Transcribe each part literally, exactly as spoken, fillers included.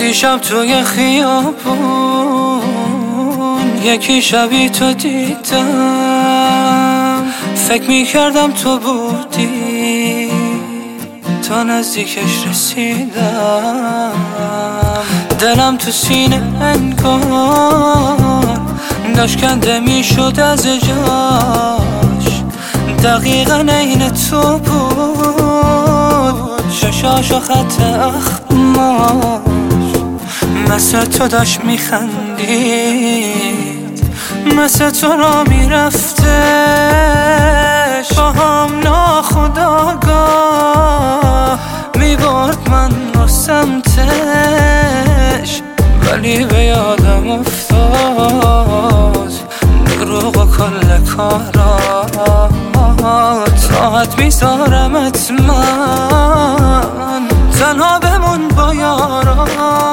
دیشب توی خیابون یکی شبی تو دیدم، فکر میکردم تو بودی، تا نزدیکش رسیدم. دلم تو سینه انگار داشت کنده میشد از جاش، دقیقا عین تو بود، ششاش و خط اخماش مثل تو داشت میخندید، مثل تو را میرفتش، با هم ناخودآگاه میبرد من رو سمتش. ولی به یادم افتاد دروغ و کل کارات، راحت میذارمت من تنها بمون با یاران.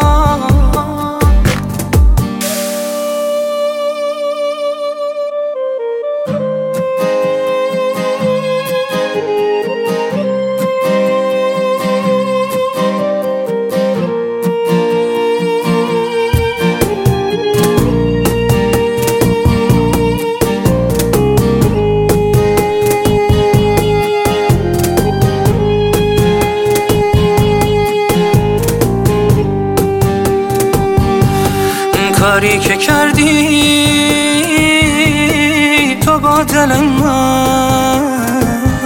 کاری که کردی تو با دل من،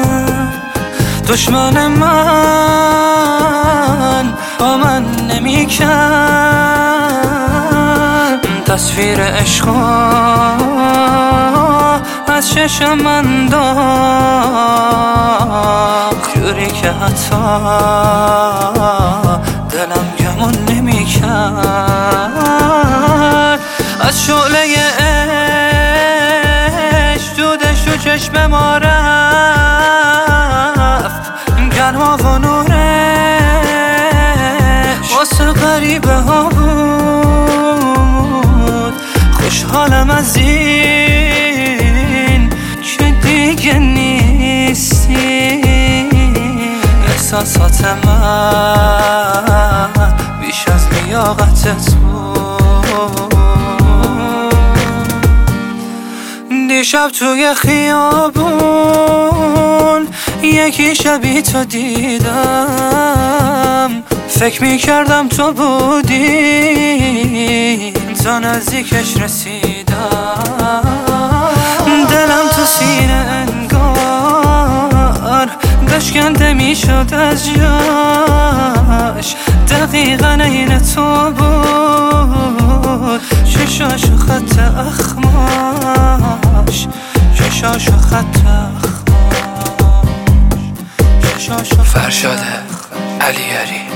دشمن من با من نمی کرد، تصویر عشقا از چشم من داخت، جوری که حتی دلم گمون نمی کرد. از شعله عشق دودش و چشم ما رفت، گرما و نورش واسه غریبه ها بود. خوشحالم از این که دیگه نیستی، احساسات من بیش از لیاقتت بود. دیشب توی خیابون یکی شبی تو دیدم، فکر میکردم تو بودی، تا نزدیکش رسیدم. دلم تو سینه انگار داشت کنده میشد از جاش، دقیقا عین تو بود، چشاش و خط اخماش، چشاش و خط اخماش. فرشاد علیاری.